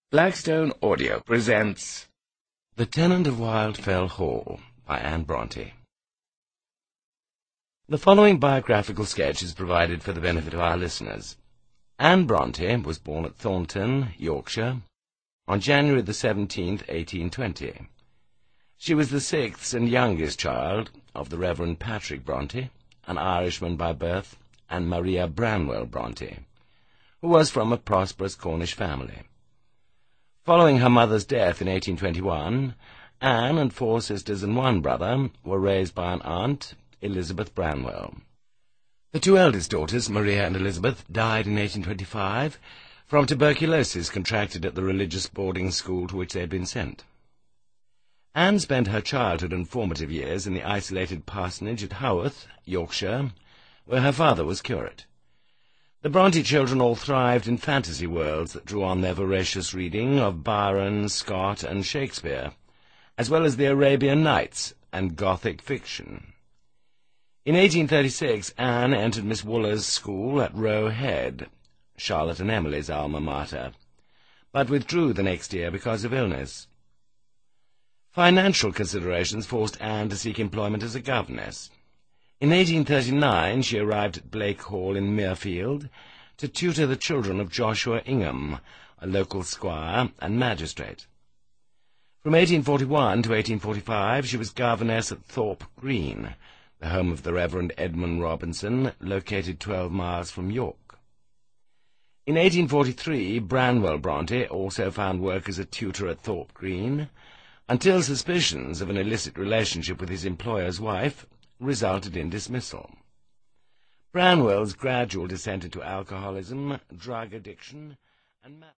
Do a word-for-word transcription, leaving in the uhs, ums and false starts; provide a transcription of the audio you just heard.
Blackstone Audio presents The Tenant of Wildfell Hall by Anne Bronte. The following biographical sketch is provided for the benefit of our listeners. Anne Bronte was born at Thornton, Yorkshire, on January the seventeenth, eighteen twenty. She was the sixth and youngest child of the Reverend Patrick Bronte, an Irishman by birth, and Maria Branwell Bronte, who was from a prosperous Cornish family. Following her mother's death in eighteen twenty-one, Anne and four sisters and one brother were raised by an aunt, Elizabeth Branwell. The two eldest daughters, Maria and Elizabeth, died in eighteen twenty-five from tuberculosis contracted at the religious boarding school to which they had been sent. Anne spent her childhood and formative years in the isolated parsonage at Haworth, Yorkshire, where her father was curate. The Bronte children all thrived in fantasy worlds that drew on their voracious reading of Byron, Scott, and Shakespeare, as well as the Arabian Nights and Gothic fiction. In eighteen thirty-six, Anne entered Miss Wooler's school at Roe Head, Charlotte and Emily's alma mater, but withdrew the next year because of illness. Financial considerations forced Anne to seek employment as a governess. In eighteen thirty-nine, she arrived at Blake Hall in Muirfield to tutor the children of Joshua Ingham, a local squire and magistrate. From eighteen forty-one to eighteen forty-five, she was governess at Thorpe Green, the home of the Reverend Edmund Robinson, located twelve miles from York. In eighteen forty-three, Branwell Bronte also found work as a tutor at Thorpe Green, until suspicions of an illicit relationship with his employer's wife resulted in dismissal. Branwell's gradual descent into alcoholism, drug addiction, and